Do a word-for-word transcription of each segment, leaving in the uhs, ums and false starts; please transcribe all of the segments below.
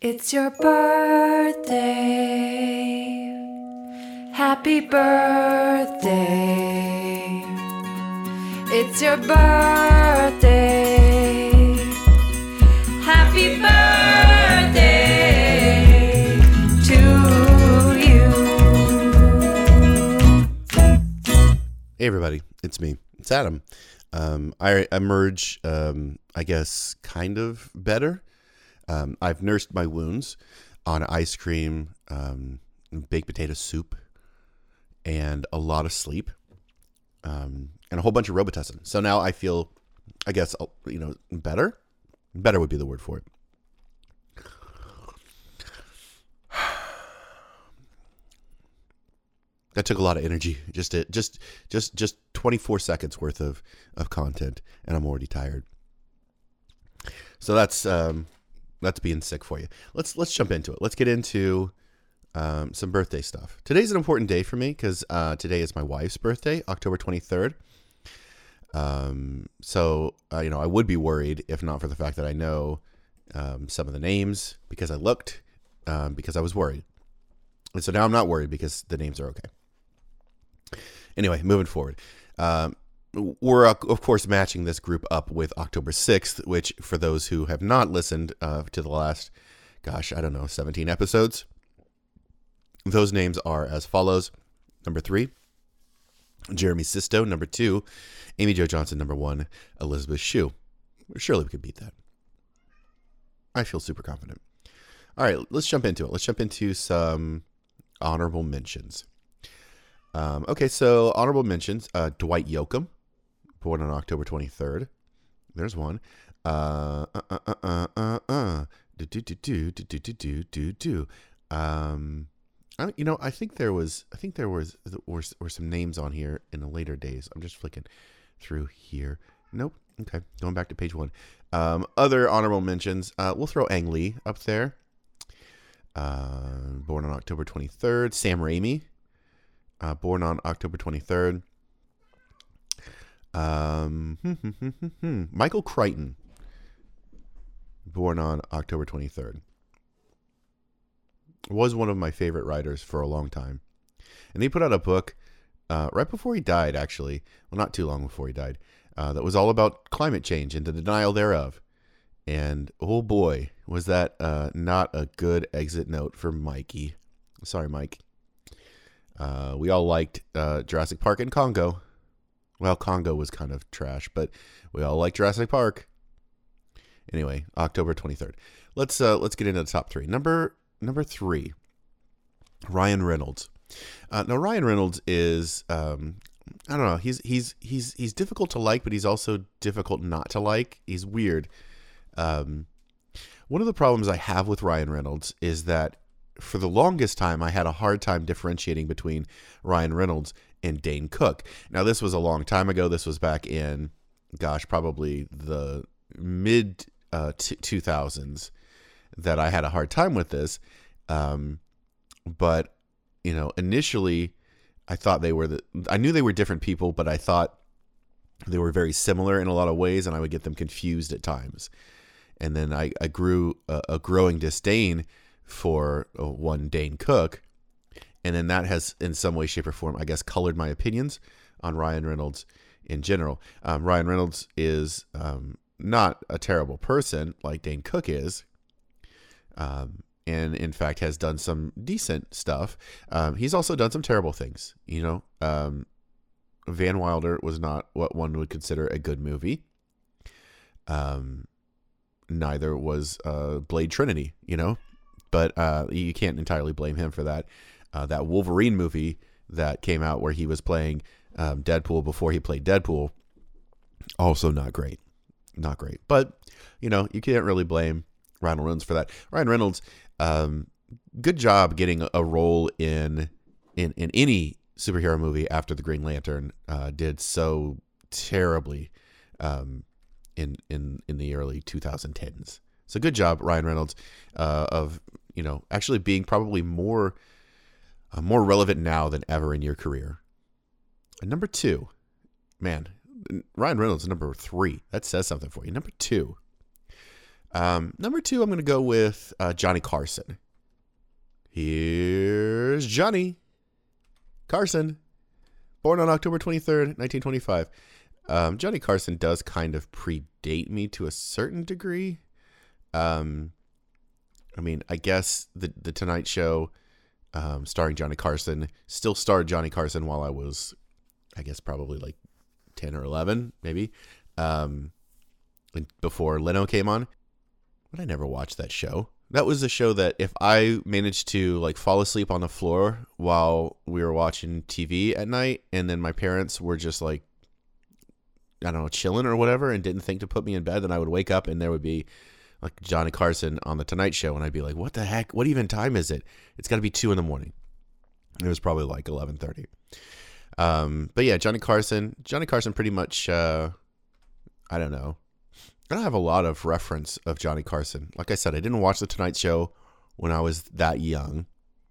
It's your birthday. Happy birthday. It's your birthday. Happy birthday to you. Hey everybody, it's me. It's Adam. Um, I emerge, um, I guess, kind of better. Um, I've nursed my wounds on ice cream, um, baked potato soup, and a lot of sleep, um, and a whole bunch of Robitussin. So now I feel, I guess, you know, better. Better would be the word for it. That took a lot of energy. Just to, just just just twenty-four seconds worth of, of content, and I'm already tired. So that's um, that's being sick for you. Let's let's jump into it. Let's get into um, some birthday stuff. Today's an important day for me because uh, today is my wife's birthday, October twenty-third. Um, so uh, you know, I would be worried if not for the fact that I know um, some of the names because I looked um, because I was worried, and so now I'm not worried because the names are okay. Anyway, moving forward, um, we're, of course, matching this group up with October sixth, which, for those who have not listened uh, to the last, gosh, I don't know, seventeen episodes, those names are as follows. Number three, Jeremy Sisto. Number two, Amy Jo Johnson. Number one, Elizabeth Shue. Surely we could beat that. I feel super confident. All right, let's jump into it. Let's jump into some honorable mentions. Um, okay, so honorable mentions, uh, Dwight Yoakam, born on October twenty-third. There's one. Uh, uh, uh, uh, uh, uh, uh. Do, do, do, do, do, do, do, do, do. Um, I, you know, I think there was, I think there was, were, were some names on here in the later days. I'm just flicking through here. Nope. Okay. Going back to page one. Um, other honorable mentions, uh, we'll throw Ang Lee up there. Uh, born on October twenty-third. Sam Raimi. Uh, born on October twenty-third. Um, hmm, hmm, hmm, hmm, hmm. Michael Crichton. Born on October twenty-third. Was one of my favorite writers for a long time. And he put out a book uh, right before he died, actually. Well, not too long before he died. Uh, that was all about climate change and the denial thereof. And, oh boy, was that uh, not a good exit note for Mikey. Sorry, Mike. Uh, we all liked uh, Jurassic Park and Congo. Well, Congo was kind of trash, but we all liked Jurassic Park. Anyway, October twenty-third. Let's uh, let's get into the top three. Number number three, Ryan Reynolds. Uh, now Ryan Reynolds is um, I don't know. He's he's he's he's difficult to like, but he's also difficult not to like. He's weird. Um, one of the problems I have with Ryan Reynolds is that for the longest time, I had a hard time differentiating between Ryan Reynolds and Dane Cook. Now, this was a long time ago. This was back in, gosh, probably the mid uh, t- two thousands that I had a hard time with this. Um, but, you know, initially, I thought they were the, I knew they were different people, but I thought they were very similar in a lot of ways, and I would get them confused at times. And then I, I grew a, a growing disdain for uh, one Dane Cook, and then that has in some way, shape, or form, I guess, colored my opinions on Ryan Reynolds in general. Um, Ryan Reynolds is um, not a terrible person like Dane Cook is, um, and in fact has done some decent stuff. Um, he's also done some terrible things. You know, um, Van Wilder was not what one would consider a good movie. Um, neither was uh, Blade Trinity, you know. But uh, you can't entirely blame him for that. Uh, that Wolverine movie that came out where he was playing um, Deadpool before he played Deadpool, also not great. Not great. But, you know, you can't really blame Ryan Reynolds for that. Ryan Reynolds, um, good job getting a role in, in, in any superhero movie after the Green Lantern uh, did so terribly um, in, in, in the early twenty tens. So good job, Ryan Reynolds, uh, of, you know, actually being probably more uh, more relevant now than ever in your career. And number two, man, Ryan Reynolds, number three. That says something for you. Number two, Um, number two, I'm going to go with uh, Johnny Carson. Here's Johnny Carson, born on October twenty-third, nineteen twenty-five. Um, Johnny Carson does kind of predate me to a certain degree. Um, I mean, I guess the the Tonight Show, um, starring Johnny Carson, still starred Johnny Carson while I was, I guess, probably like ten or eleven, maybe, um, before Leno came on. But I never watched that show. That was a show that if I managed to like fall asleep on the floor while we were watching T V at night, and then my parents were just like, I don't know, chilling or whatever, and didn't think to put me in bed, then I would wake up and there would be like Johnny Carson on the Tonight Show, and I'd be like, what the heck? What even time is it? It's got to be two in the morning. It was probably like eleven thirty. Um, but yeah, Johnny Carson, Johnny Carson pretty much, uh, I don't know. I don't have a lot of reference of Johnny Carson. Like I said, I didn't watch the Tonight Show when I was that young.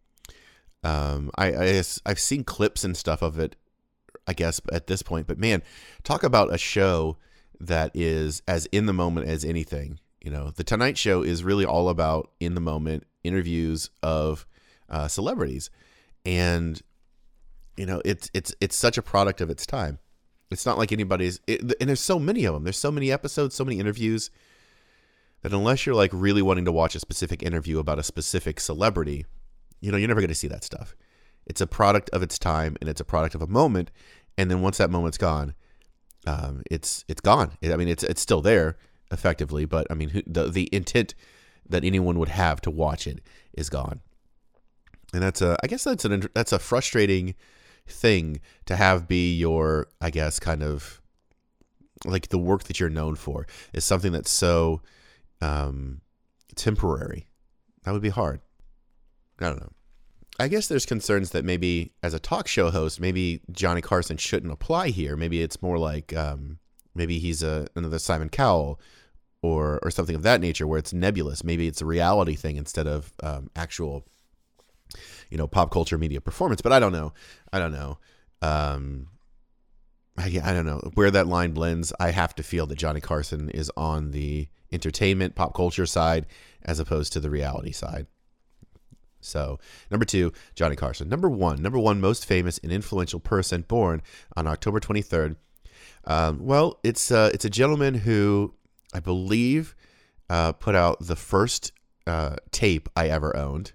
Um, I, I I've seen clips and stuff of it, I guess, at this point. But man, talk about a show that is as in the moment as anything. You know, the Tonight Show is really all about in the moment interviews of uh, celebrities, and you know, it's it's it's such a product of its time. It's not like anybody's, it, and there's so many of them. There's so many episodes, so many interviews, that unless you're like really wanting to watch a specific interview about a specific celebrity, you know, you're never going to see that stuff. It's a product of its time, and it's a product of a moment. And then once that moment's gone, um, it's it's gone. I mean, it's it's still there effectively, but I mean, who, the the intent that anyone would have to watch it is gone. And that's a, I guess that's an that's a frustrating thing to have be your, I guess, kind of like the work that you're known for is something that's so um, temporary. That would be hard. I don't know. I guess there's concerns that maybe as a talk show host, maybe Johnny Carson shouldn't apply here. Maybe it's more like um, maybe he's a another Simon Cowell or or something of that nature where it's nebulous. Maybe it's a reality thing instead of um, actual, you know, pop culture media performance. But I don't know. I don't know. Um, I, I don't know where that line blends. I have to feel that Johnny Carson is on the entertainment, pop culture side as opposed to the reality side. So, number two, Johnny Carson. Number one, number one most famous and influential person born on October twenty-third. Um, well, it's uh, it's a gentleman who I believe uh, put out the first uh, tape I ever owned.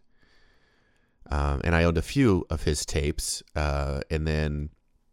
Um, and I owned a few of his tapes. Uh, and then,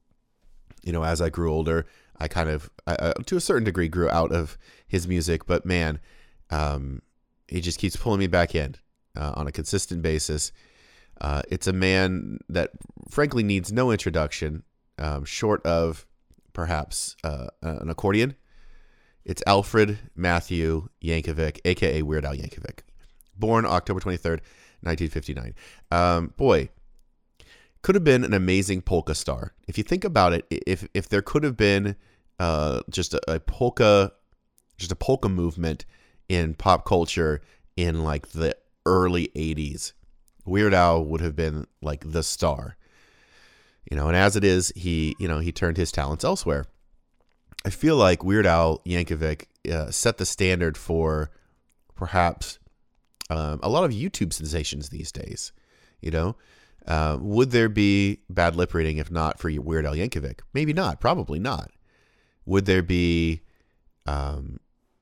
you know, as I grew older, I kind of, uh, to a certain degree, grew out of his music. But man, um, he just keeps pulling me back in. Uh, on a consistent basis. Uh, it's a man that frankly needs no introduction, um, short of perhaps uh, an accordion. It's Alfred Matthew Yankovic, a k a. Weird Al Yankovic. Born October twenty-third, nineteen fifty-nine. Um, boy, could have been an amazing polka star. If you think about it, if if there could have been uh, just a, a polka, just a polka movement in pop culture in like the early eighties, Weird Al would have been like the star, you know, and as it is, he, you know, he turned his talents elsewhere. I feel like Weird Al Yankovic uh, set the standard for perhaps um, a lot of YouTube sensations these days, you know. Uh, would there be bad lip reading if not for Weird Al Yankovic? Maybe not, probably not. Would there be, um,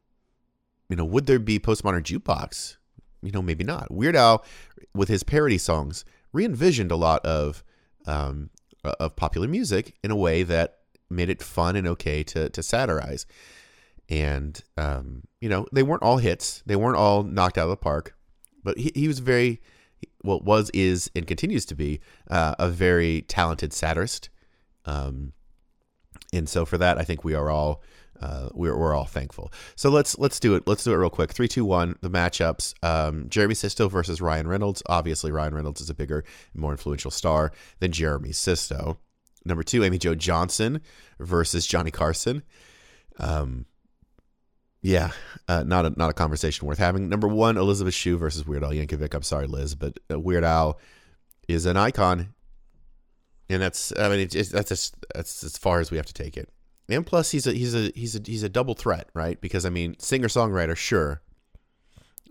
you know, would there be Postmodern Jukebox? You know, maybe not. Weird Al, with his parody songs, re-envisioned a lot of um, of popular music in a way that made it fun and okay to to satirize. And, um, you know, they weren't all hits. They weren't all knocked out of the park. But he, he was very, well, was, is, and continues to be uh, a very talented satirist. Um, and so for that, I think we are all Uh, we're we're all thankful. So let's let's do it. Let's do it real quick. Three, two, one. The matchups: um, Jeremy Sisto versus Ryan Reynolds. Obviously, Ryan Reynolds is a bigger, more influential star than Jeremy Sisto. Number two, Amy Jo Johnson versus Johnny Carson. Um, yeah, uh, not a not a conversation worth having. Number one, Elizabeth Shue versus Weird Al Yankovic. I'm sorry, Liz, but uh, Weird Al is an icon, and that's I mean it's, that's just, that's as far as we have to take it. And plus, he's a he's a he's a he's a double threat, right? Because I mean, singer songwriter, sure,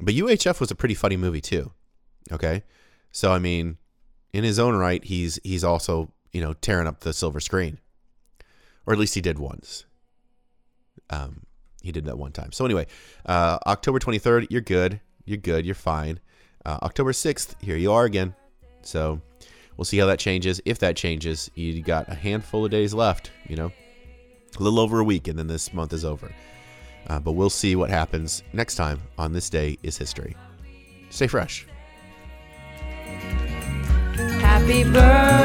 But U H F was a pretty funny movie too. Okay, so I mean, in his own right, he's he's also, you know, tearing up the silver screen, or at least he did once. Um, he did that one time. So anyway, uh, October twenty-third, you're good, you're good, you're fine. Uh, October sixth, here you are again. So we'll see how that changes. If that changes, you got a handful of days left. You know, a little over a week, and then this month is over. Uh, but we'll see what happens next time on This Day is History. Stay fresh. Happy birthday